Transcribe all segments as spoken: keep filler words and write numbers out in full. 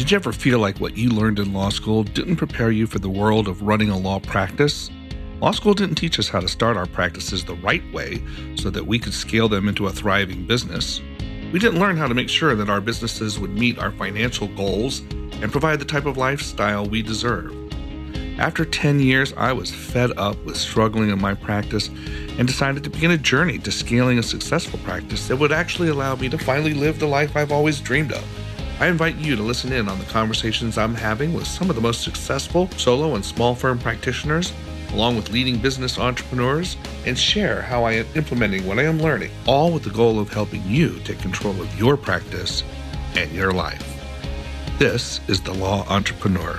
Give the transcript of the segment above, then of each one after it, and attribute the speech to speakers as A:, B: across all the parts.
A: Did you ever feel like what you learned in law school didn't prepare you for the world of running a law practice? Law school didn't teach us how to start our practices the right way so that we could scale them into a thriving business. We didn't learn how to make sure that our businesses would meet our financial goals and provide the type of lifestyle we deserve. After ten years, I was fed up with struggling in my practice and decided to begin a journey to scaling a successful practice that would actually allow me to finally live the life I've always dreamed of. I invite you to listen in on the conversations I'm having with some of the most successful solo and small firm practitioners, along with leading business entrepreneurs, and share how I am implementing what I am learning, all with the goal of helping you take control of your practice and your life. This is The Law Entrepreneur.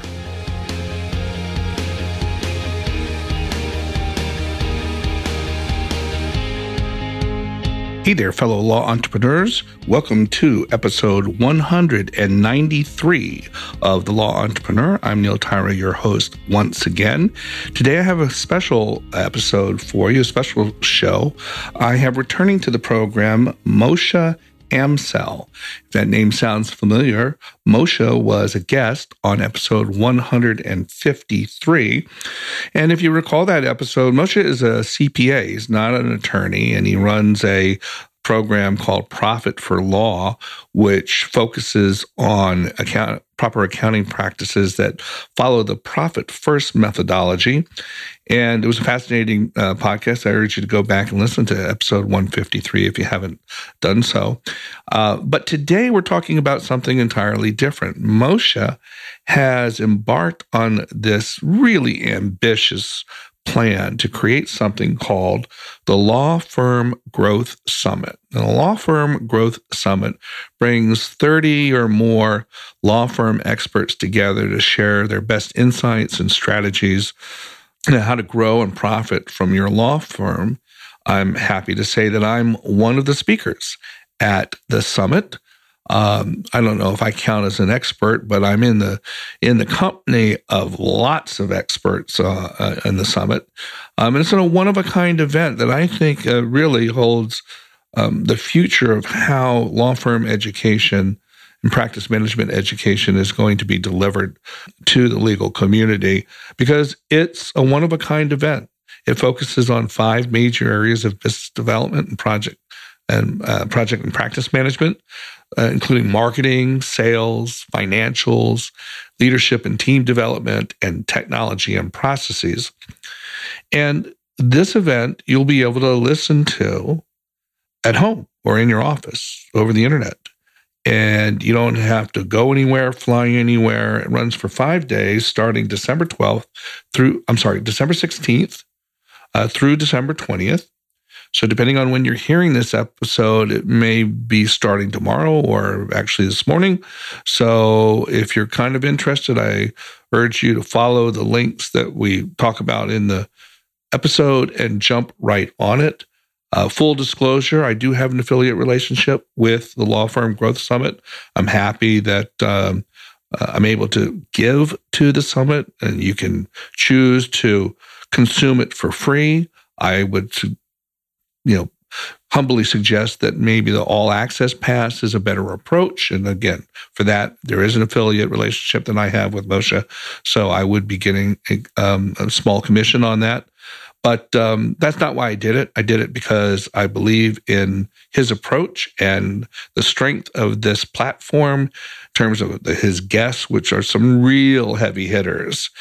A: Hey there, fellow law entrepreneurs. Welcome to episode one hundred ninety-three of The Law Entrepreneur. I'm Neil Tyra, your host once again. Today I have a special episode for you, a special show. I have returning to the program Moshe Amsel. If that name sounds familiar, Moshe was a guest on episode one hundred fifty-three. And if you recall that episode, Moshe is a C P A. He's not an attorney, and he runs a program called Profit for Law, which focuses on account, proper accounting practices that follow the profit first methodology. And it was a fascinating uh, podcast. I urge you to go back and listen to episode one fifty-three if you haven't done so. Uh, but today we're talking about something entirely different. Moshe has embarked on this really ambitious plan to create something called the Law Firm Growth Summit. And the Law Firm Growth Summit brings thirty or more law firm experts together to share their best insights and strategies on how to grow and profit from your law firm. I'm happy to say that I'm one of the speakers at the summit. Um, I don't know if I count as an expert, but I'm in the in the company of lots of experts uh, uh, in the summit. Um, and it's a one-of-a-kind event that I think uh, really holds um, the future of how law firm education and practice management education is going to be delivered to the legal community, because it's a one-of-a-kind event. It focuses on five major areas of business development and project and uh, project and practice management, uh, including marketing, sales, financials, leadership and team development, and technology and processes. And this event you'll be able to listen to at home or in your office over the internet. And you don't have to go anywhere, fly anywhere. It runs for five days, starting December twelfth through, I'm sorry, December sixteenth uh, through December twentieth. So depending on when you're hearing this episode, it may be starting tomorrow or actually this morning. So if you're kind of interested, I urge you to follow the links that we talk about in the episode and jump right on it. Uh, full disclosure, I do have an affiliate relationship with the Law Firm Growth Summit. I'm happy that um, uh, I'm able to give to the summit, and you can choose to consume it for free. I would you know, humbly suggest that maybe the all access pass is a better approach. And again, for that, there is an affiliate relationship that I have with Moshe. So I would be getting a, um, a small commission on that. But um, that's not why I did it. I did it because I believe in his approach and the strength of this platform in terms of the, his guests, which are some real heavy hitters.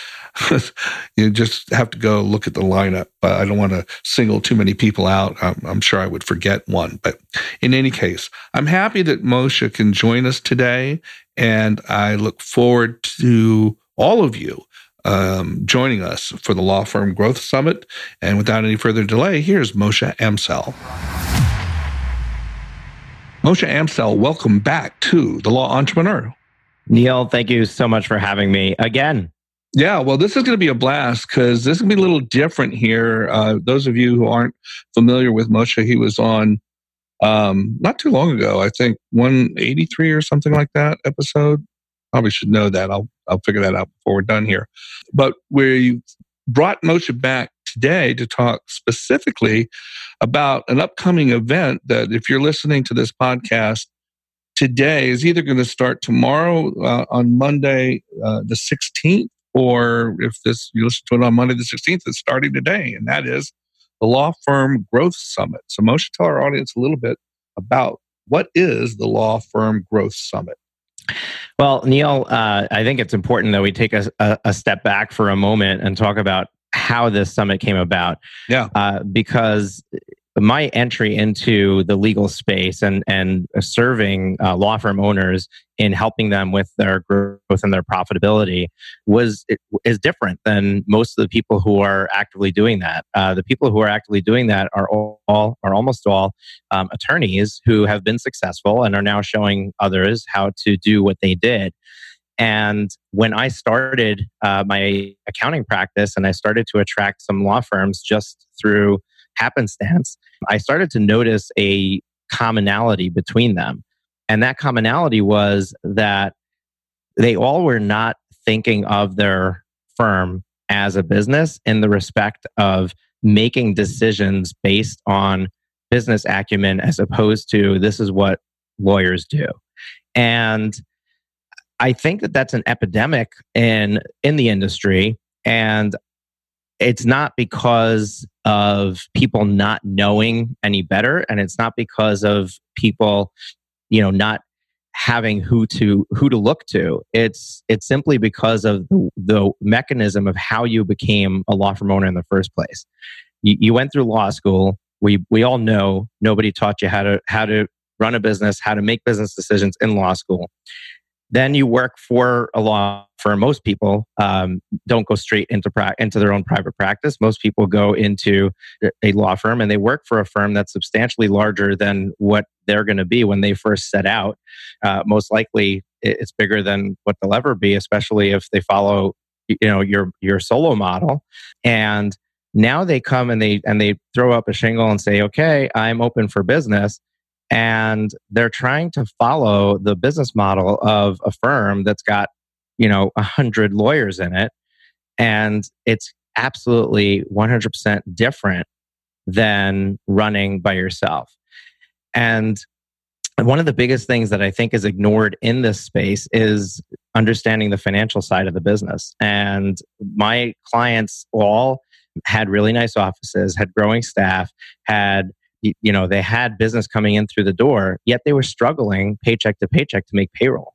A: You just have to go look at the lineup. Uh, I don't want to single too many people out. I'm, I'm sure I would forget one. But in any case, I'm happy that Moshe can join us today, and I look forward to all of you um, joining us for the Law Firm Growth Summit. And without any further delay, here's Moshe Amsel. Moshe Amsel, welcome back to The Law Entrepreneur.
B: Neil, thank you so much for having me again.
A: Yeah, well, this is going to be a blast because this is going to be a little different here. Uh, those of you who aren't familiar with Moshe, he was on um, not too long ago, I think one eighty-three or something like that episode. Probably should know that. I'll I'll figure that out before we're done here. But we brought Moshe back today to talk specifically about an upcoming event that if you're listening to this podcast today is either going to start tomorrow uh, on Monday, uh, the sixteenth, or if this you listen to it on Monday the sixteenth, it's starting today, and that is the Law Firm Growth Summit. So Moshe, tell our audience a little bit about what is the Law Firm Growth Summit.
B: Well, Neil, uh, I think it's important that we take a, a, a step back for a moment and talk about how this summit came about.
A: Yeah,
B: uh, because my entry into the legal space and and serving uh, law firm owners in helping them with their growth and their profitability was is different than most of the people who are actively doing that. Uh, the people who are actively doing that are all are almost all um, attorneys who have been successful and are now showing others how to do what they did. And when I started uh, my accounting practice and I started to attract some law firms just through happenstance, I started to notice a commonality between them. And that commonality was that they all were not thinking of their firm as a business in the respect of making decisions based on business acumen as opposed to this is what lawyers do. And I think that that's an epidemic in in the industry, and it's not because of people not knowing any better, and it's not because of people, you know, not having who to who to look to. It's it's simply because of the, the mechanism of how you became a law firm owner in the first place. You, you went through law school. We we all know nobody taught you how to how to run a business, how to make business decisions in law school. Then you work for a law firm. Most people um, don't go straight into pra- into their own private practice. Most people go into a law firm and they work for a firm that's substantially larger than what they're going to be when they first set out. Uh, most likely, it's bigger than what they'll ever be, especially if they follow, you know, your your solo model. And now they come and they and they throw up a shingle and say, "Okay, I'm open for business." And they're trying to follow the business model of a firm that's got, you know, a hundred lawyers in it. And it's absolutely one hundred percent different than running by yourself. And one of the biggest things that I think is ignored in this space is understanding the financial side of the business. And my clients all had really nice offices, had growing staff, had you know, they had business coming in through the door, yet they were struggling paycheck to paycheck to make payroll.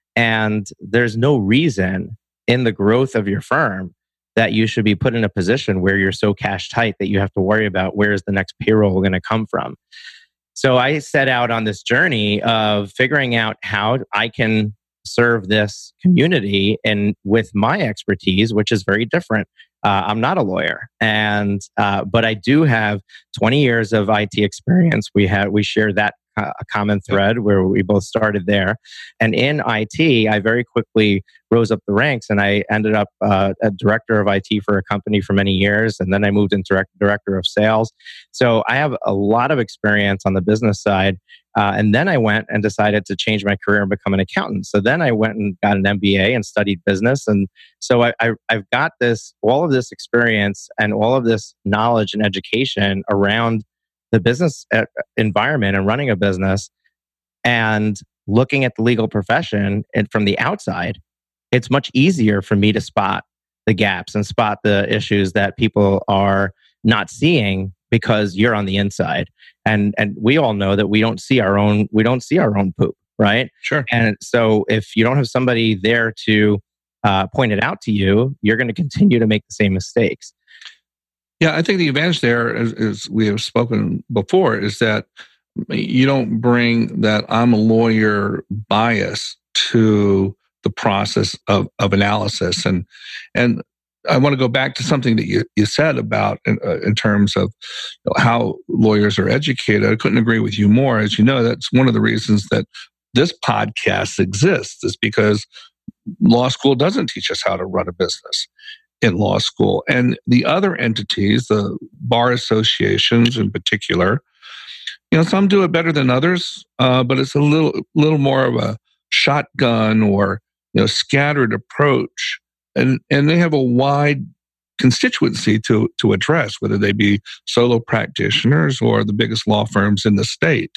B: And there's no reason in the growth of your firm that you should be put in a position where you're so cash tight that you have to worry about where is the next payroll going to come from. So I set out on this journey of figuring out how I can serve this community and with my expertise, which is very different. Uh, I'm not a lawyer, and uh, but I do have twenty years of I T experience. We had we share that uh, common thread where we both started there, and in I T, I very quickly rose up the ranks, and I ended up uh, a director of I T for a company for many years, and then I moved into direct, director of sales. So I have a lot of experience on the business side. Uh, and then I went and decided to change my career and become an accountant. So then I went and got an M B A and studied business. And so I, I, I've got this, all of this experience and all of this knowledge and education around the business environment and running a business and looking at the legal profession. And from the outside, it's much easier for me to spot the gaps and spot the issues that people are not seeing because you're on the inside. And and we all know that we don't see our own we don't see our own poop, right?
A: Sure.
B: And so if you don't have somebody there to uh, point it out to you, you're going to continue to make the same mistakes.
A: Yeah, I think the advantage there, as, as we have spoken before, is that you don't bring that I'm a lawyer bias to the process of, of analysis. And and I want to go back to something that you, you said about in, uh, in terms of you know, how lawyers are educated. I couldn't agree with you more. As you know, that's one of the reasons that this podcast exists, is because law school doesn't teach us how to run a business in law school. And the other entities, the bar associations in particular, you know, some do it better than others, uh, but it's a little little more of a shotgun or you know scattered approach. And and they have a wide constituency to, to address, whether they be solo practitioners or the biggest law firms in the state.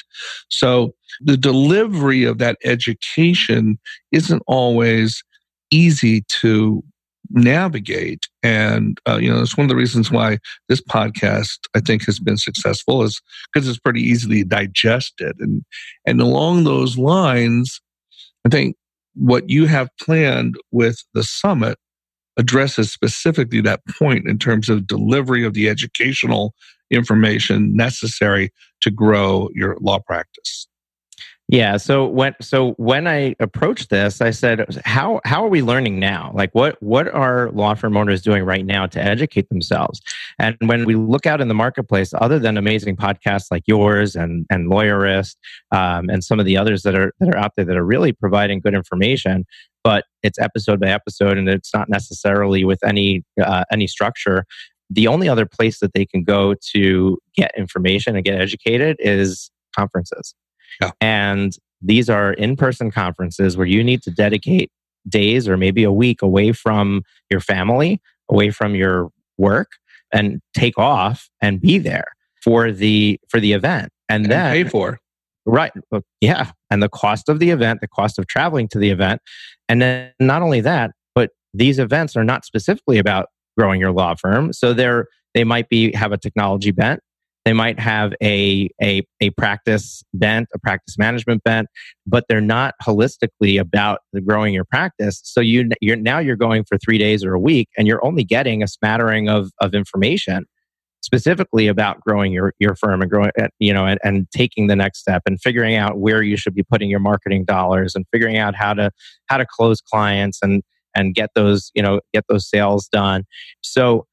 A: So the delivery of that education isn't always easy to navigate. And, uh, you know, it's one of the reasons why this podcast, I think, has been successful, is because it's pretty easily digested. And, and along those lines, I think what you have planned with the summit addresses specifically that point in terms of delivery of the educational information necessary to grow your law practice.
B: Yeah. So when so when I approached this, I said, "How how are we learning now? Like, what what are law firm owners doing right now to educate themselves?" And when we look out in the marketplace, other than amazing podcasts like yours and and Lawyerist um, and some of the others that are that are out there that are really providing good information, but it's episode by episode and it's not necessarily with any uh, any structure. The only other place that they can go to get information and get educated is conferences.
A: Yeah.
B: And these are in-person conferences where you need to dedicate days or maybe a week away from your family, away from your work, and take off and be there for the for the event. And,
A: and
B: then
A: pay for.
B: Right. Yeah. And the cost of the event, the cost of traveling to the event. And then not only that, but these events are not specifically about growing your law firm. So they're they might be have a technology bent. They might have a, a, a practice bent, a practice management bent, but they're not holistically about the growing your practice. So you, you're now you're going for three days or a week, and you're only getting a smattering of, of information specifically about growing your, your firm and growing, you know, and, and taking the next step and figuring out where you should be putting your marketing dollars and figuring out how to how to close clients and and get those, you know, get those sales done. So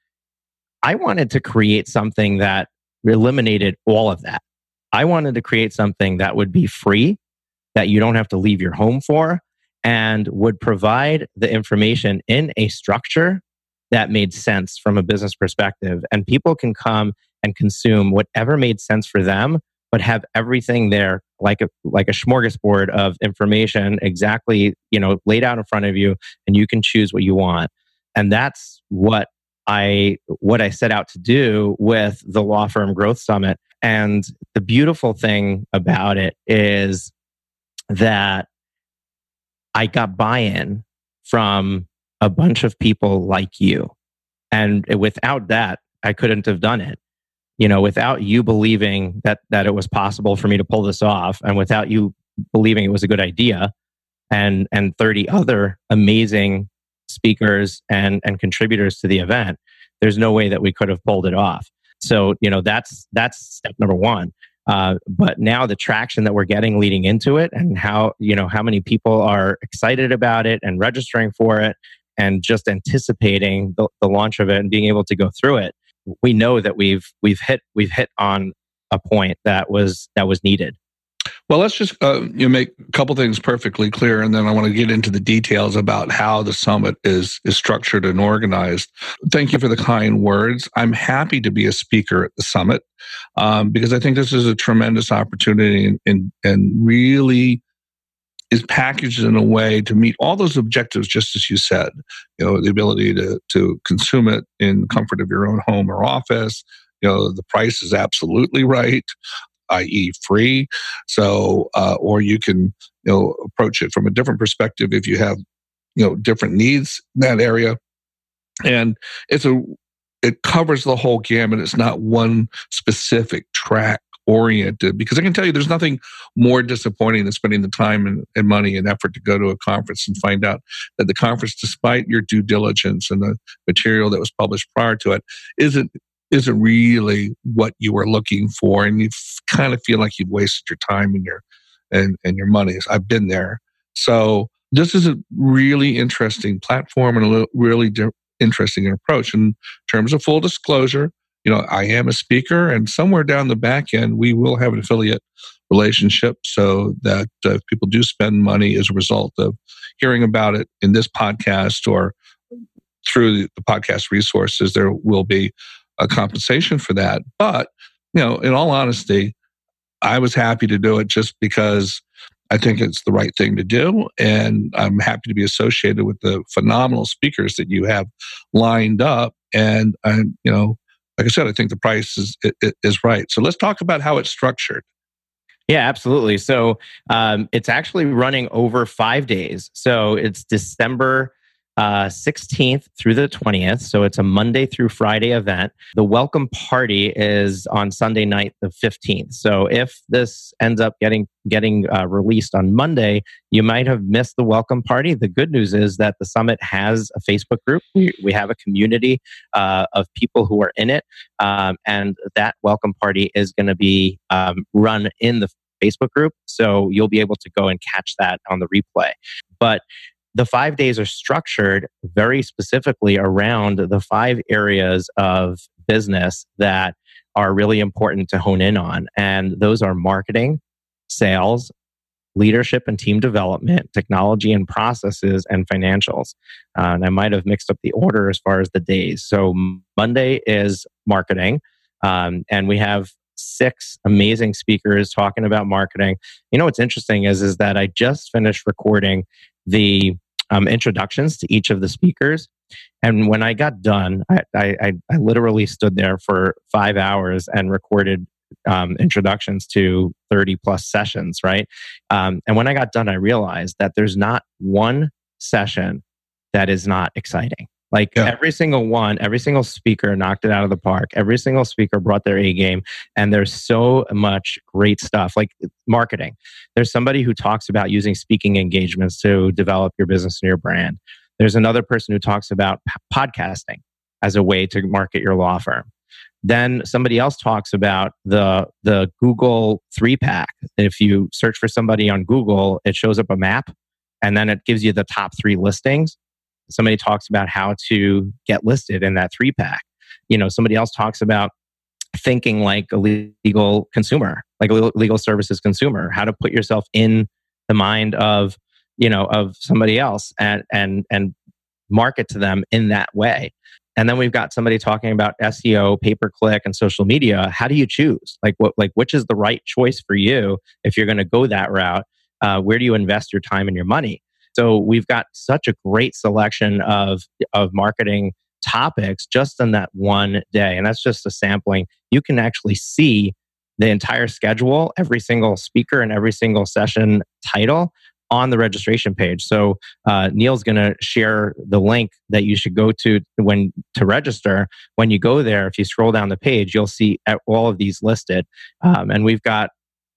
B: I wanted to create something that eliminated all of that. I wanted to create something that would be free, that you don't have to leave your home for, and would provide the information in a structure that made sense from a business perspective. And people can come and consume whatever made sense for them, but have everything there like a like a smorgasbord of information exactly, you know, laid out in front of you, and you can choose what you want. And that's what I what I set out to do with the Law Firm Growth Summit. And the beautiful thing about it is that I got buy-in from a bunch of people like you. And without that, I couldn't have done it. You know, without you believing that that it was possible for me to pull this off, and without you believing it was a good idea, and and thirty other amazing speakers and and contributors to the event, there's no way that we could have pulled it off. So, you know, that's that's step number one. Uh, but now the traction that we're getting leading into it, and how, you know, how many people are excited about it and registering for it and just anticipating the, the launch of it and being able to go through it, we know that we've we've hit we've hit on a point that was that was needed.
A: Well, let's just uh, you know, make a couple things perfectly clear, and then I want to get into the details about how the summit is is structured and organized. Thank you for the kind words. I'm happy to be a speaker at the summit um, because I think this is a tremendous opportunity, and, and and really is packaged in a way to meet all those objectives, just as you said. You know, the ability to to consume it in the comfort of your own home or office. You know, the price is absolutely right, that is free. So, uh, or you can, you know, approach it from a different perspective if you have, you know, different needs in that area. And it's a, it covers the whole gamut. It's not one specific track oriented, because I can tell you there's nothing more disappointing than spending the time and, and money and effort to go to a conference and find out that the conference, despite your due diligence and the material that was published prior to it, isn't isn't really what you were looking for, and you kind of feel like you've wasted your time and your and, and your money. I've been there. So this is a really interesting platform and a really di- interesting approach. In terms of full disclosure, you know, I am a speaker, and somewhere down the back end, we will have an affiliate relationship so that uh, if people do spend money as a result of hearing about it in this podcast or through the podcast resources, there will be a compensation for that. But, you know, in all honesty, I was happy to do it just because I think it's the right thing to do. And I'm happy to be associated with the phenomenal speakers that you have lined up. And, I, you know, like I said, I think the price is is right. So let's talk about how it's structured.
B: Yeah, absolutely. So um, it's actually running over five days. So it's December uh, sixteenth through the twentieth. So it's a Monday through Friday event. The welcome party is on Sunday night, the fifteenth. So if this ends up getting getting uh, released on Monday, you might have missed the welcome party. The good news is that the summit has a Facebook group. We, we have a community uh, of people who are in it. Um, and that welcome party is going to be um, run in the Facebook group. So you'll be able to go and catch that on the replay. But the five days are structured very specifically around the five areas of business that are really important to hone in on. And those are marketing, sales, leadership and team development, technology and processes, and financials. Uh, and I might have mixed up the order as far as the days. So Monday is marketing, um, and we have six amazing speakers talking about marketing. You know what's interesting is, is that I just finished recording the um, introductions to each of the speakers. And when I got done, I, I, I literally stood there for five hours and recorded um, introductions to thirty plus sessions, right? Um, and when I got done, I realized that there's not one session that is not exciting. Like yeah. every single one, every single speaker knocked it out of the park. Every single speaker brought their A game. And there's so much great stuff like marketing. There's somebody who talks about using speaking engagements to develop your business and your brand. There's another person who talks about p- podcasting as a way to market your law firm. Then somebody else talks about the, the Google three pack. If you search for somebody on Google, it shows up a map and then it gives you the top three listings. Somebody talks about how to get listed in that three pack. You know, somebody else talks about thinking like a legal consumer, like a legal services consumer, how to put yourself in the mind of, you know, of somebody else and, and, and market to them in that way. And then we've got somebody talking about S E O, pay-per-click, and social media. How do you choose? Like what, like which is the right choice for you if you're going to go that route? Uh, where do you invest your time and your money? So we've got such a great selection of, of marketing topics just in that one day. And that's just a sampling. You can actually see the entire schedule, every single speaker and every single session title on the registration page. So uh, Neil's going to share the link that you should go to when to register. When you go there, if you scroll down the page, you'll see all of these listed. Um, and we've got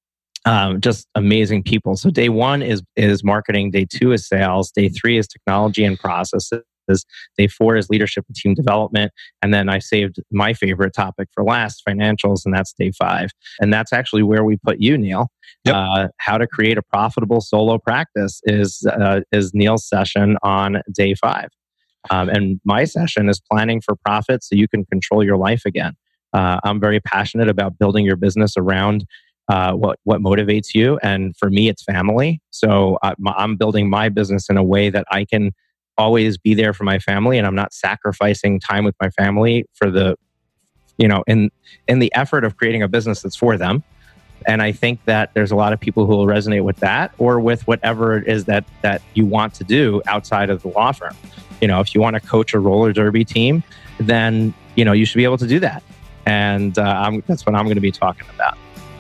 B: Um, just amazing people. So day one is is marketing. Day two is sales. Day three is technology and processes. Day four is leadership and team development. And then I saved my favorite topic for last, financials, and that's day five. And that's actually where we put you, Neil. Yep. Uh, how to create a profitable solo practice is uh, is Neil's session on day five. Um, and my session is planning for profit so you can control your life again. Uh, I'm very passionate about building your business around Uh, what what motivates you, and for me, it's family. So uh, my, I'm building my business in a way that I can always be there for my family, and I'm not sacrificing time with my family for the, you know, in in the effort of creating a business that's for them. And I think that there's a lot of people who will resonate with that, or with whatever it is that that you want to do outside of the law firm. You know, if you want to coach a roller derby team, then you know you should be able to do that, and uh, I'm, that's what I'm going to be talking about.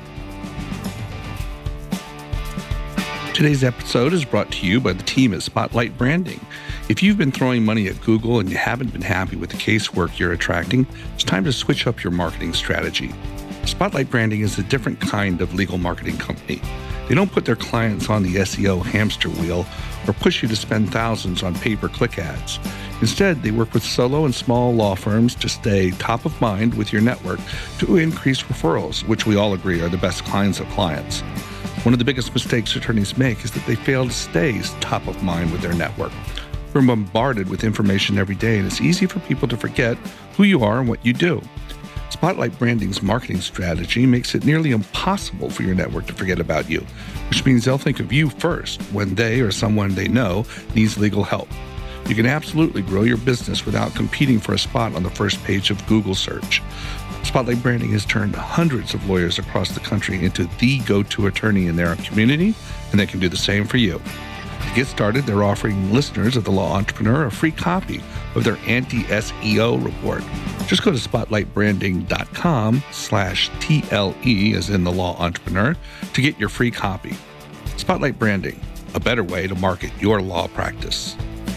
A: Today's episode is brought to you by the team at Spotlight Branding. If you've been throwing money at Google and you haven't been happy with the casework you're attracting, it's time to switch up your marketing strategy. Spotlight Branding is a different kind of legal marketing company. They don't put their clients on the S E O hamster wheel or push you to spend thousands on pay-per-click ads. Instead, they work with solo and small law firms to stay top of mind with your network to increase referrals, which we all agree are the best kinds of clients. One of the biggest mistakes attorneys make is that they fail to stay top of mind with their network. We're bombarded with information every day, and it's easy for people to forget who you are and what you do. Spotlight Branding's marketing strategy makes it nearly impossible for your network to forget about you, which means they'll think of you first when they or someone they know needs legal help. You can absolutely grow your business without competing for a spot on the first page of Google search. Spotlight Branding has turned hundreds of lawyers across the country into the go-to attorney in their community, and they can do the same for you. To get started, they're offering listeners of The Law Entrepreneur a free copy of their anti-S E O report. Just go to spotlightbranding.com slash TLE, as in the law entrepreneur, to get your free copy. Spotlight Branding, a better way to market your law practice.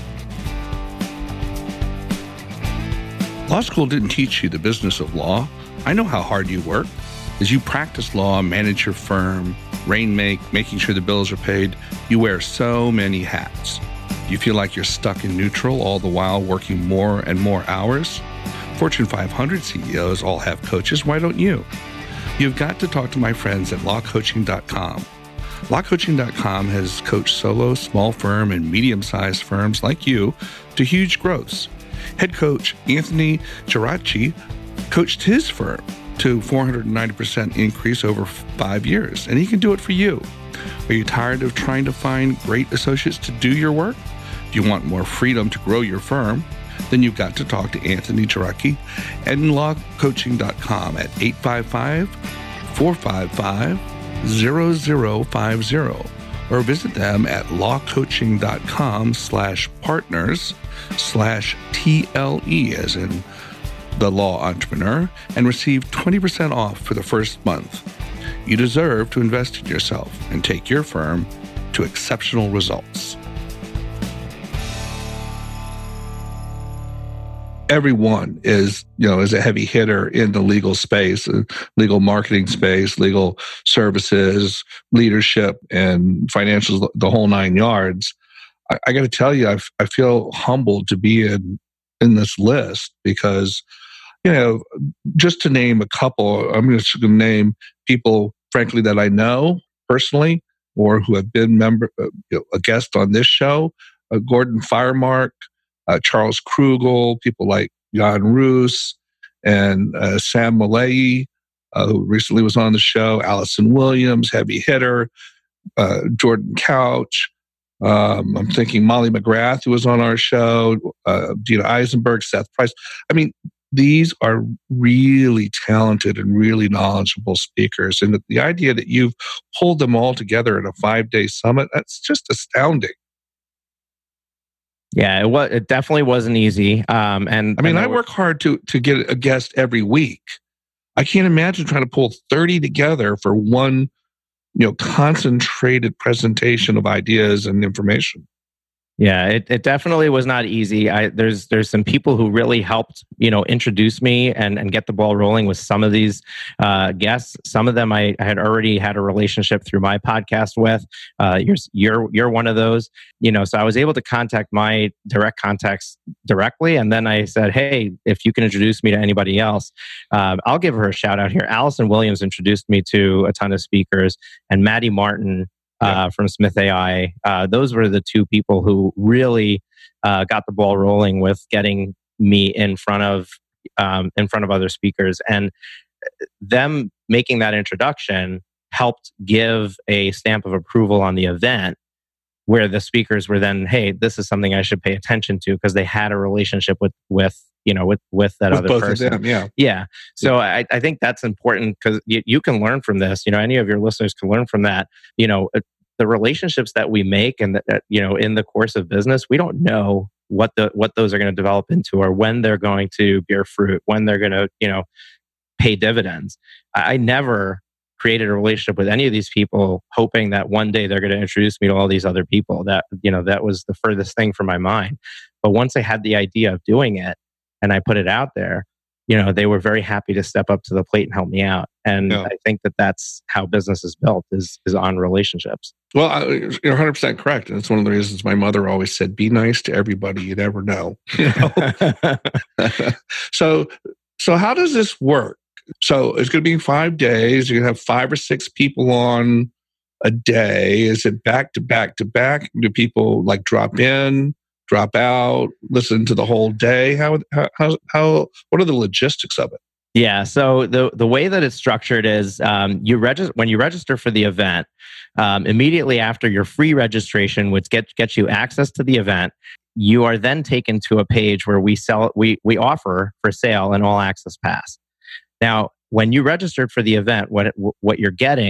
A: Law school didn't teach you the business of law. I know how hard you work. As you practice law, manage your firm, rainmake, making sure the bills are paid, you wear so many hats. You feel like you're stuck in neutral all the while working more and more hours? Fortune five hundred C E Os all have coaches. Why don't you? You've got to talk to my friends at law coaching dot com. law coaching dot com has coached solo, small firm, and medium-sized firms like you to huge growths. Head coach Anthony Geraci coached his firm to four hundred ninety percent increase over five years, and he can do it for you. Are you tired of trying to find great associates to do your work? Do you want more freedom to grow your firm? Then you've got to talk to Anthony Geraci and law coaching dot com at eight five five, four five five, zero zero five zero or visit them at law coaching dot com slash partners slash T L E, as in the law entrepreneur, and receive twenty percent off for the first month. You deserve to invest in yourself and take your firm to exceptional results. Everyone is, you know, is a heavy hitter in the legal space, uh, legal marketing space, legal services, leadership, and financials, the whole nine yards. I, I got to tell you, I, I feel humbled to be in in this list because, you know, just to name a couple, I'm just going to name people, frankly, that I know personally or who have been member, uh, you know, a guest on this show: uh, Gordon Firemark, Uh, Charles Krugel, people like Jan Roos and uh, Sam Malayi, uh, who recently was on the show, Allison Williams, heavy hitter, uh, Jordan Couch. Um, I'm thinking Molly McGrath, who was on our show, uh, Dina Eisenberg, Seth Price. I mean, these are really talented and really knowledgeable speakers. And the idea that you've pulled them all together in a five-day summit, that's just astounding.
B: Yeah, it was. It definitely wasn't easy. Um, and
A: I mean,
B: and
A: I
B: were,
A: work hard to to get a guest every week. I can't imagine trying to pull thirty together for one, you know, concentrated presentation of ideas and information.
B: Yeah, it, it definitely was not easy. I, there's there's some people who really helped, you know, introduce me and, and get the ball rolling with some of these uh, guests. Some of them I, I had already had a relationship through my podcast with. Uh, you're you're you're one of those, you know. So I was able to contact my direct contacts directly, and then I said, hey, if you can introduce me to anybody else, uh, I'll give her a shout out here. Allison Williams introduced me to a ton of speakers, and Maddie Martin. Uh, from Smith A I. Uh, those were the two people who really uh, got the ball rolling with getting me in front of um, in front of other speakers, and them making that introduction helped give a stamp of approval on the event, where the speakers were then, hey, this is something I should pay attention to because they had a relationship with with you know with with that
A: with
B: other
A: both
B: person.
A: Of them, yeah,
B: yeah. So yeah. I, I think that's important because you, you can learn from this. You know, any of your listeners can learn from that. You know, the relationships that we make and that, you know, in the course of business, we don't know what the what those are going to develop into or when they're going to bear fruit, when they're going to, you know, pay dividends. I, I never created a relationship with any of these people hoping that one day they're going to introduce me to all these other people. That, you know, that was the furthest thing from my mind. But once I had the idea of doing it and I put it out there, you know, they were very happy to step up to the plate and help me out. And yeah. I think that that's how business is built, is is on relationships.
A: Well, I, you're one hundred percent correct. And it's one of the reasons my mother always said, be nice to everybody. You never know. You know? so, so how does this work? So it's going to be five days. You're going to have five or six people on a day. Is it back to back to back? Do people like drop in, drop out, listen to the whole day? How, how, how, what are the logistics of it?
B: Yeah. So the, the way that it's structured is um, you register when you register for the event, um, immediately after your free registration, which gets gets you access to the event, you are then taken to a page where we sell we we offer for sale an all access pass. Now, when you registered for the event, what what you're getting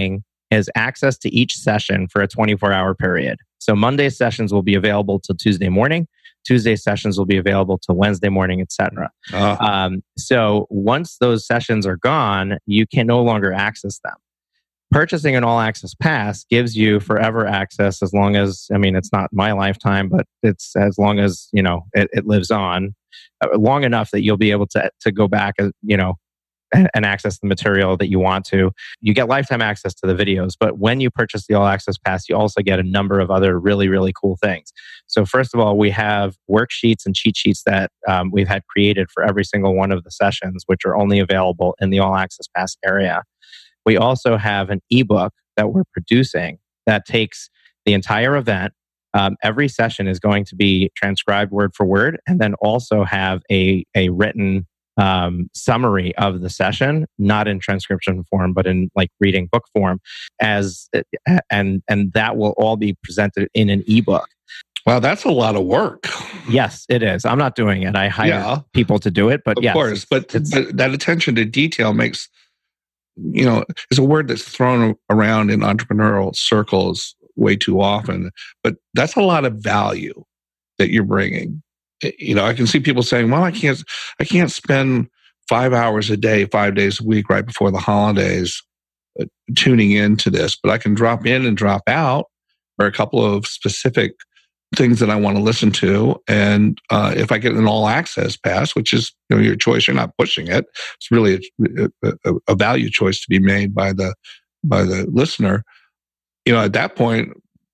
B: is access to each session for a twenty-four hour period. So Monday sessions will be available till Tuesday morning. Tuesday sessions will be available till Wednesday morning, et cetera. Uh. Um, so once those sessions are gone, you can no longer access them. Purchasing an all access pass gives you forever access as long as, I mean, it's not my lifetime, but it's as long as, you know, it, it lives on uh, long enough that you'll be able to, to go back, uh, you know, and, and access the material that you want to. You get lifetime access to the videos, but when you purchase the all access pass, you also get a number of other really, really cool things. So first of all, we have worksheets and cheat sheets that um, we've had created for every single one of the sessions, which are only available in the all access pass area. We also have an ebook that we're producing that takes the entire event. Um, every session is going to be transcribed word for word, and then also have a, a written um, summary of the session, not in transcription form, but in like reading book form, as and and that will all be presented in an ebook.
A: Wow, that's a lot of work.
B: Yes, it is. I'm not doing it. I hire yeah. people to do it, but
A: of
B: yes,
A: course. But, but that attention to detail makes, you know, it's a word that's thrown around in entrepreneurial circles way too often, but that's a lot of value that you're bringing. You know, I can see people saying, well, I can't, I can't spend five hours a day, five days a week right before the holidays uh, tuning into this, but I can drop in and drop out or a couple of specific things that I want to listen to. And uh, if I get an all access pass, which is, you know, your choice, you're not pushing it. It's really a, a, a value choice to be made by the, by the listener. You know, at that point,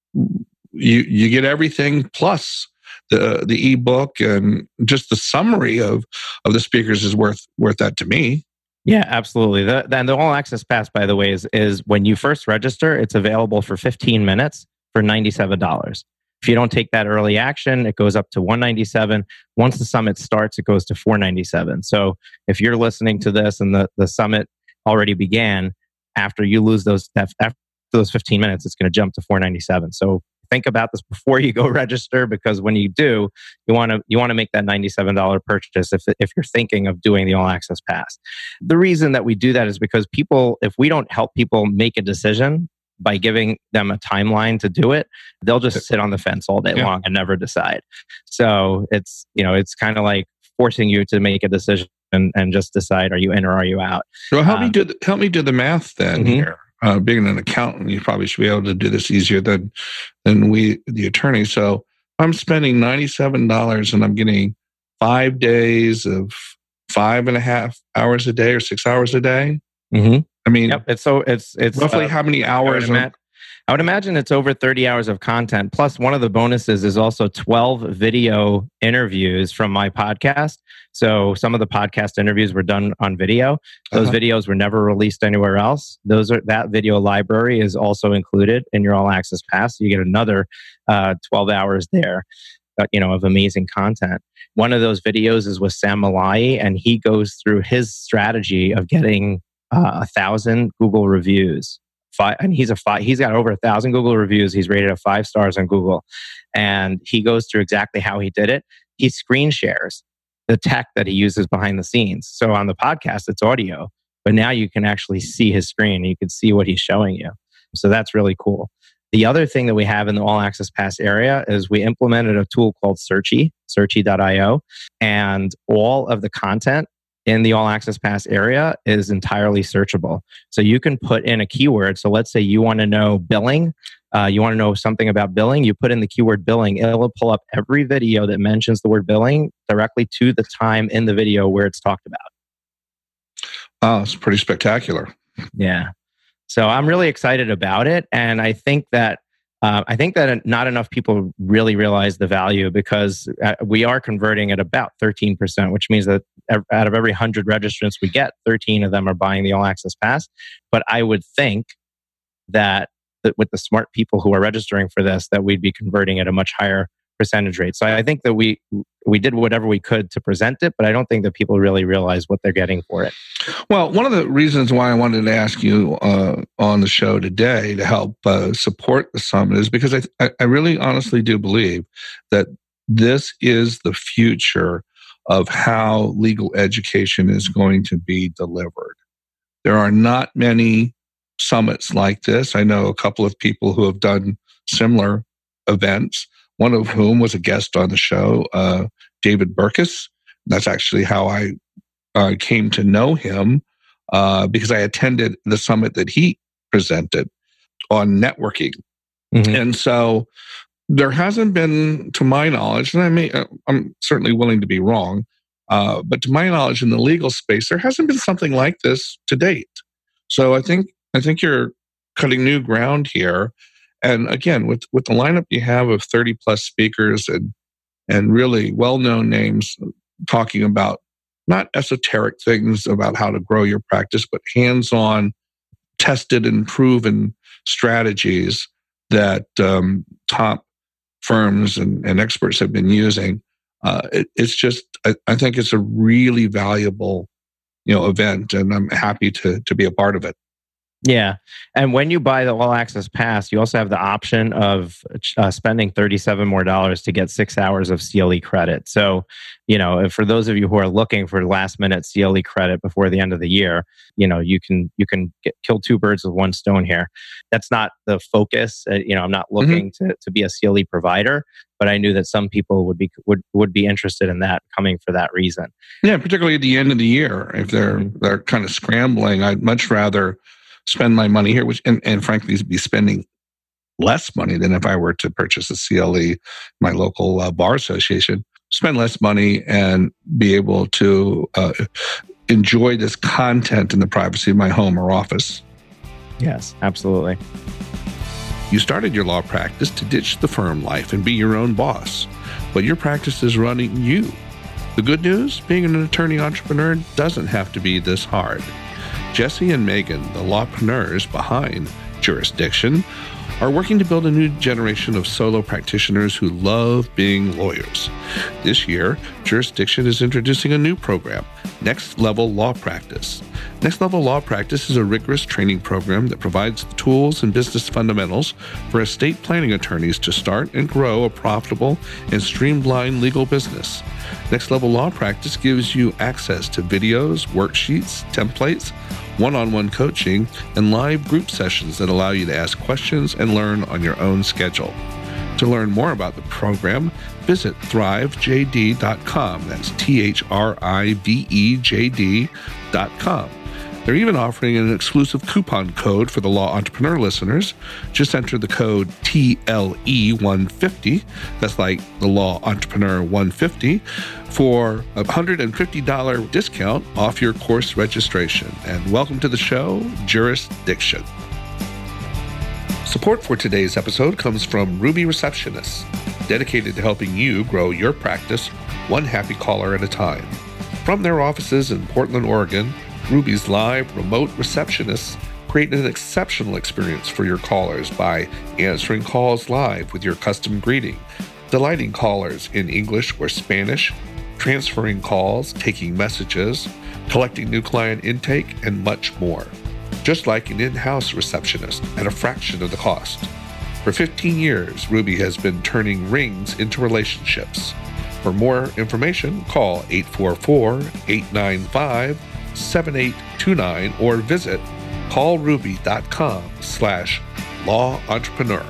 A: you, you get everything plus the, the ebook, and just the summary of, of the speakers is worth, worth that to me.
B: Yeah, absolutely. The, and the all access pass, by the way, is, is when you first register, it's available for fifteen minutes for ninety-seven dollars. If you don't take that early action, it goes up to one hundred ninety-seven dollars. Once the summit starts, it goes to four hundred ninety-seven dollars. So if you're listening to this and the, the summit already began, after you lose those after those fifteen minutes, it's going to jump to four hundred ninety-seven dollars. So think about this before you go register, because when you do, you want to you want to make that ninety-seven dollars purchase if if you're thinking of doing the all access pass. The reason that we do that is because people, if we don't help people make a decision by giving them a timeline to do it, they'll just sit on the fence all day yeah. long and never decide. So it's, you know, it's kind of like forcing you to make a decision and, and just decide, are you in or are you out?
A: Well, help um, me do the, help me do the math then mm-hmm. here. Uh, being an accountant, you probably should be able to do this easier than than we, the attorney. So I'm spending ninety-seven dollars and I'm getting five days of five and a half hours a day or six hours a day.
B: Mm-hmm.
A: I mean,
B: yep. It's so it's it's
A: roughly
B: uh,
A: how many hours?
B: I would, ima- I would imagine it's over thirty hours of content. Plus, one of the bonuses is also twelve video interviews from my podcast. So some of the podcast interviews were done on video. Those uh-huh. videos were never released anywhere else. Those are that video library is also included in your all access pass. So you get another uh, twelve hours there, uh, you know, of amazing content. One of those videos is with Sam Malai, and he goes through his strategy of getting Uh, a thousand Google reviews. Five, and he's a five, he's got over a thousand Google reviews. He's rated at five stars on Google, and he goes through exactly how he did it. He screen shares the tech that he uses behind the scenes. So on the podcast, it's audio, but now you can actually see his screen. You can see what he's showing you. So that's really cool. The other thing that we have in the all access pass area is we implemented a tool called Searchy, searchy dot io, and all of the content in the all access pass area is entirely searchable. So you can put in a keyword. So let's say you want to know billing, uh, you want to know something about billing, you put in the keyword billing, it will pull up every video that mentions the word billing directly to the time in the video where it's talked about.
A: Oh, it's pretty spectacular.
B: Yeah. So I'm really excited about it. And I think that Uh, I think that not enough people really realize the value, because uh, we are converting at about thirteen percent, which means that out of every one hundred registrants we get, thirteen of them are buying the All Access Pass. But I would think that, that with the smart people who are registering for this, that we'd be converting at a much higher percentage rate. So I think that we we did whatever we could to present it, but I don't think that people really realize what they're getting for it.
A: Well, one of the reasons why I wanted to ask you uh, on the show today to help uh, support the summit is because I, I really honestly do believe that this is the future of how legal education is going to be delivered. There are not many summits like this. I know a couple of people who have done similar events, one of whom was a guest on the show, uh, David Burkus. That's actually how I uh, came to know him uh, because I attended the summit that he presented on networking. Mm-hmm. And so there hasn't been, to my knowledge, and I may, I'm certainly willing to be wrong, uh, but to my knowledge in the legal space, there hasn't been something like this to date. So I think I think you're cutting new ground here. And again, with, with the lineup you have of thirty plus speakers and and really well-known names talking about not esoteric things about how to grow your practice, but hands-on, tested and proven strategies that um, top firms and, and experts have been using. Uh, it, it's just, I, I think it's a really valuable, you know, event, and I'm happy to to be a part of it.
B: Yeah. And when you buy the All Access Pass, you also have the option of uh, spending thirty-seven more dollars to get six hours of C L E credit. So, you know, for those of you who are looking for last minute C L E credit before the end of the year, you know, you can you can get, kill two birds with one stone here. That's not the focus. Uh, you know, I'm not looking mm-hmm. to, to be a C L E provider, but I knew that some people would be would, would be interested in that, coming for that reason.
A: Yeah, particularly at the end of the year, if they're mm-hmm. they're kind of scrambling, I'd much rather spend my money here, which and, and frankly be spending less money than if I were to purchase a C L E, my local uh, bar association. Spend less money and be able to uh, enjoy this content in the privacy of my home or office.
B: Yes, absolutely.
A: You started your law practice to ditch the firm life and be your own boss, but your practice is running you. The good news, being an attorney entrepreneur doesn't have to be this hard. Jesse and Megan, the lawpreneurs behind Jurisdiction, are working to build a new generation of solo practitioners who love being lawyers. This year, Jurisdiction is introducing a new program, Next Level Law Practice. Next Level Law Practice is a rigorous training program that provides the tools and business fundamentals for estate planning attorneys to start and grow a profitable and streamlined legal business. Next Level Law Practice gives you access to videos, worksheets, templates, one-on-one coaching, and live group sessions that allow you to ask questions and learn on your own schedule. To learn more about the program, visit thrive j d dot com. That's T H R I V E J D dot com. They're even offering an exclusive coupon code for the Law Entrepreneur listeners. Just enter the code T L E one fifty, that's like the Law Entrepreneur one fifty, for a one hundred fifty dollars discount off your course registration. And welcome to the show, Jurisdiction. Support for today's episode comes from Ruby Receptionists, dedicated to helping you grow your practice one happy caller at a time. From their offices in Portland, Oregon, Ruby's live remote receptionists create an exceptional experience for your callers by answering calls live with your custom greeting, delighting callers in English or Spanish, transferring calls, taking messages, collecting new client intake, and much more. Just like an in-house receptionist at a fraction of the cost. For fifteen years, Ruby has been turning rings into relationships. For more information, call eight four four, eight nine five, seven eight two nine or visit callruby.com slash law entrepreneur.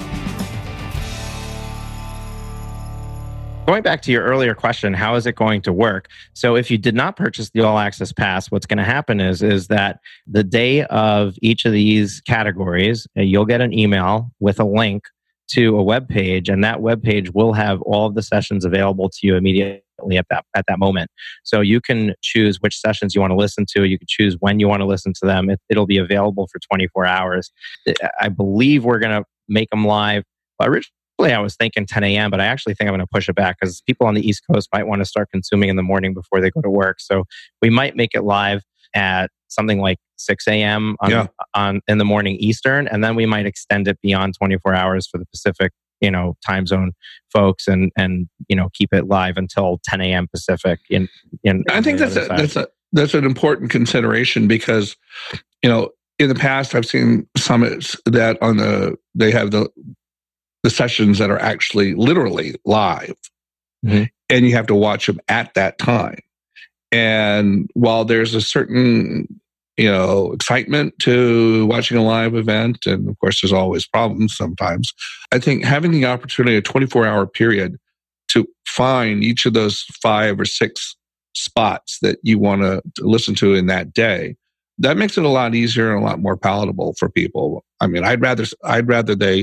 B: Going back to your earlier question, how is it going to work? So if you did not purchase the All Access Pass, what's going to happen is, is that the day of each of these categories, you'll get an email with a link to a web page, and that web page will have all of the sessions available to you immediately at that at that moment. So you can choose which sessions you want to listen to. You can choose when you want to listen to them. It, it'll be available for twenty-four hours. I believe we're going to make them live. Originally, I was thinking ten a.m., but I actually think I'm going to push it back because people on the East Coast might want to start consuming in the morning before they go to work. So we might make it live at something like six a.m. on, yeah. on in the morning Eastern, and then we might extend it beyond twenty-four hours for the Pacific, you know, time zone folks, and and you know keep it live until ten a.m. Pacific. In, in
A: I think that's a, that's a that's an important consideration because you know in the past I've seen summits that on the they have the the sessions that are actually literally live, mm-hmm. and you have to watch them at that time. And while there's a certain you know, excitement to watching a live event. And of course, there's always problems sometimes. I think having the opportunity, a twenty-four hour period, to find each of those five or six spots that you want to listen to in that day, that makes it a lot easier and a lot more palatable for people. I mean, I'd rather I'd rather they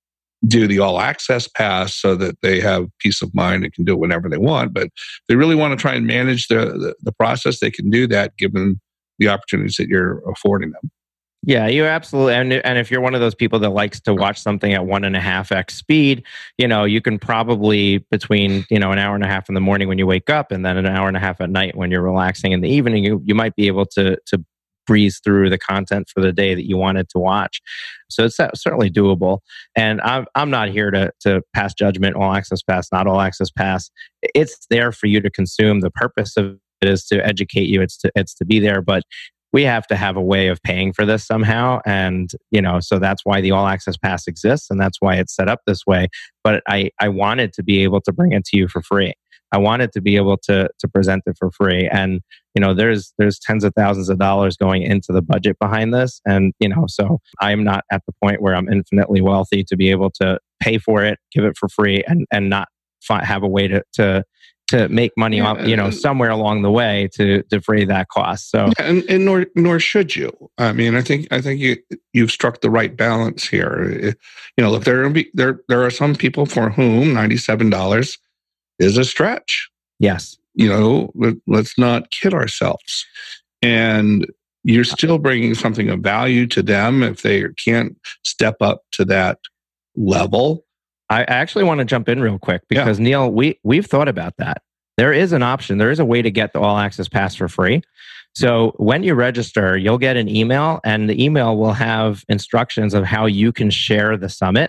A: do the all access pass so that they have peace of mind and can do it whenever they want. But if they really want to try and manage the, the, the process, they can do that given the opportunities that you're affording them.
B: Yeah, you absolutely. And, and if you're one of those people that likes to watch something at one and a half X speed, you know, you can probably between, you know, an hour and a half in the morning when you wake up and then an hour and a half at night when you're relaxing in the evening, you, you might be able to, to breeze through the content for the day that you wanted to watch. So it's certainly doable. And I'm, I'm not here to, to pass judgment, all access pass, not all access pass. It's there for you to consume. The purpose of it is to educate you. It's to, it's to be there, but we have to have a way of paying for this somehow. And, you know, so that's why the all access pass exists. And that's why it's set up this way. But I, I wanted to be able to bring it to you for free. I wanted to be able to to present it for free. And, you know, there's there's tens of thousands of dollars going into the budget behind this. And, you know, so I'm not at the point where I'm infinitely wealthy to be able to pay for it, give it for free, and and not fi- have a way to to to make money
A: Yeah,
B: off, you know,
A: and-
B: somewhere along the way to defray that cost. So
A: Yeah, and, and nor nor should you. I mean, I think I think you you've struck the right balance here. It- you know, look, there are be, there there are some people for whom ninety-seven dollars is a stretch.
B: yes.
A: You know, let, let's not kid ourselves. And you're still bringing something of value to them if they can't step up to that level.
B: I actually want to jump in real quick because
A: Yeah.
B: Neil, we we've thought about that. There is an option. There is a way to get the all access pass for free. So when you register, you'll get an email, and the email will have instructions of how you can share the summit.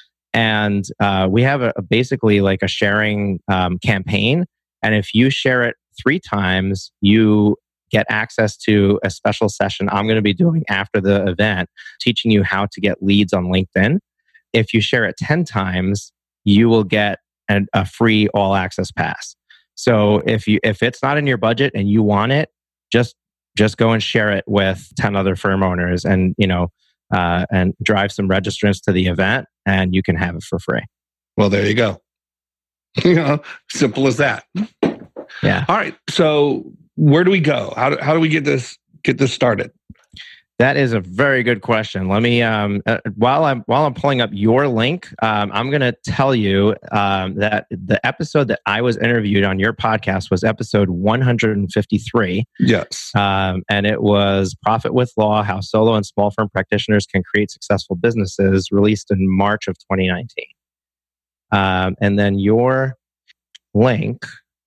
B: And uh, we have a, a basically like a sharing um, campaign. And if you share it three times, you get access to a special session I'm going to be doing after the event, teaching you how to get leads on LinkedIn. If you share it ten times, you will get an, a free all access pass. So if you if it's not in your budget and you want it, just just go and share it with ten other firm owners, and you know, uh, and drive some registrants to the event, and you can have it for free.
A: Well, there you go. You know, simple as that.
B: Yeah.
A: All right. So where do we go? How do, how do we get this get this started?
B: That is a very good question. Let me um, uh, while I'm while I'm pulling up your link, um, I'm going to tell you um, that the episode that I was interviewed on your podcast was episode one hundred fifty-three,
A: Yes.
B: um, and it was "Profit with Law: How Solo and Small Firm Practitioners Can Create Successful Businesses," released in March of twenty nineteen. Um, and then your link,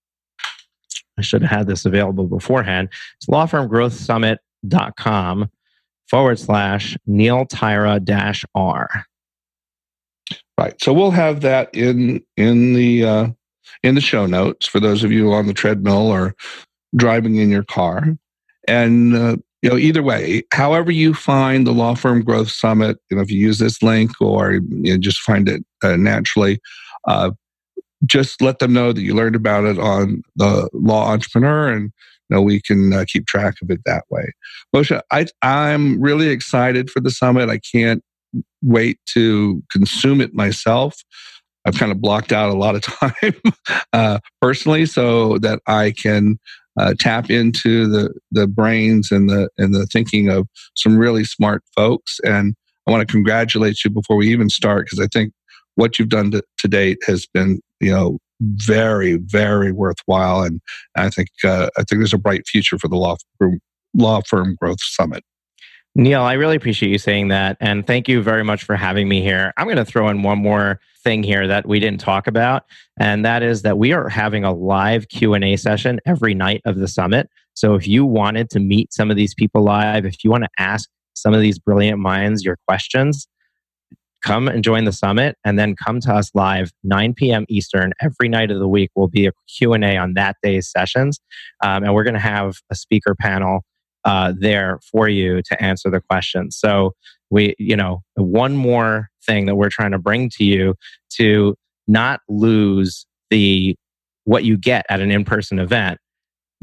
B: I should have had this available beforehand. It's lawfirmgrowthsummit.com forward slash Neil Tyra dash R.
A: Right. So we'll have that in in the uh, in the show notes for those of you on the treadmill or driving in your car. And uh, you know, either way, however you find the Law Firm Growth Summit, you know, if you use this link or you know, just find it uh, naturally, uh, just let them know that you learned about it on the Law Entrepreneur, and you know, we can uh, keep track of it that way. Moshe, I, I'm really excited for the summit. I can't wait to consume it myself. I've kind of blocked out a lot of time uh, personally so that I can uh, tap into the the brains and the and the thinking of some really smart folks. And I want to congratulate you before we even start, because I think what you've done to, to date has been, you know, very, very worthwhile. And I think uh, I think there's a bright future for the Law Firm, Law Firm Growth Summit.
B: Neil, I really appreciate you saying that. And thank you very much for having me here. I'm going to throw in one more thing here that we didn't talk about. And that is that we are having a live Q and A session every night of the summit. So if you wanted to meet some of these people live, if you want to ask some of these brilliant minds your questions, come and join the summit, and then come to us live nine p.m. Eastern every night of the week. Will be a Q and A on that day's sessions. Um, and we're going to have a speaker panel uh, there for you to answer the questions. So we, you know, one more thing that we're trying to bring to you to not lose the what you get at an in-person event.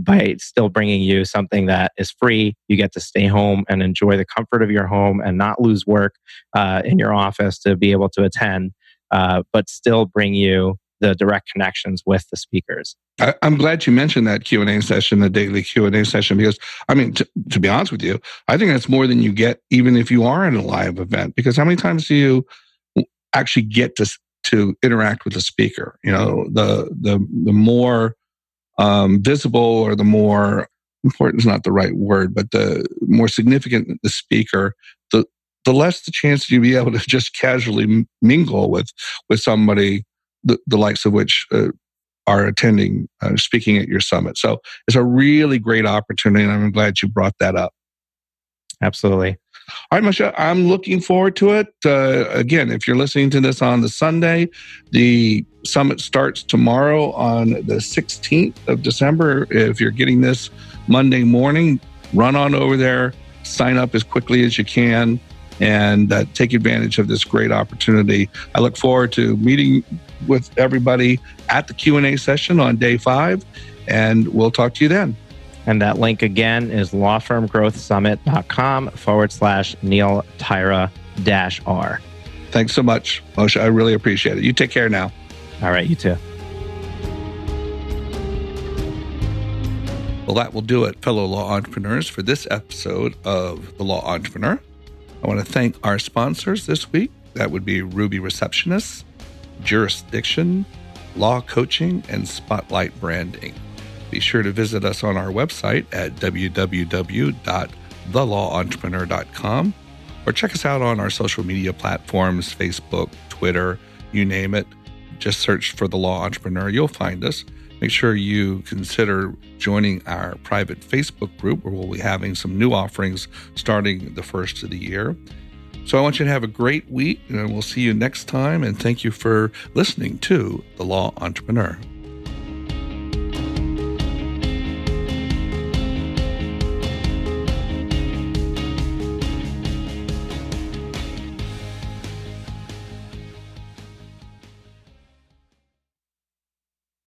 B: by still bringing you something that is free. You get to stay home and enjoy the comfort of your home and not lose work uh, in your office to be able to attend, uh, but still bring you the direct connections with the speakers.
A: I, I'm glad you mentioned that Q and A session, the daily Q and A session, because, I mean, t- to be honest with you, I think that's more than you get even if you are in a live event, because how many times do you actually get to to interact with the speaker? You know, the the the more um, visible or the more important is not the right word, but the more significant the speaker, the the less the chance you'll be able to just casually mingle with with somebody the, the likes of which uh, are attending, uh, speaking at your summit. So it's a really great opportunity, and I'm glad you brought that up.
B: Absolutely.
A: All right, Michelle, I'm looking forward to it. Uh, again, if you're listening to this on the Sunday, the summit starts tomorrow on the sixteenth of December. If you're getting this Monday morning, run on over there, sign up as quickly as you can, and uh, take advantage of this great opportunity. I look forward to meeting with everybody at the Q and A session on day five, and we'll talk to you then.
B: And that link again is lawfirmgrowthsummit.com forward slash Neil Tyra dash R.
A: Thanks so much, Moshe. I really appreciate it. You take care now.
B: All right, you too.
A: Well, that will do it, fellow law entrepreneurs, for this episode of The Law Entrepreneur. I want to thank our sponsors this week. That would be Ruby Receptionists, Jurisdiction, Law Coaching, and Spotlight Branding. Be sure to visit us on our website at w w w dot the law entrepreneur dot com or check us out on our social media platforms, Facebook, Twitter, you name it. Just search for The Law Entrepreneur. You'll find us. Make sure you consider joining our private Facebook group where we'll be having some new offerings starting the first of the year. So I want you to have a great week, and we'll see you next time. And thank you for listening to The Law Entrepreneur.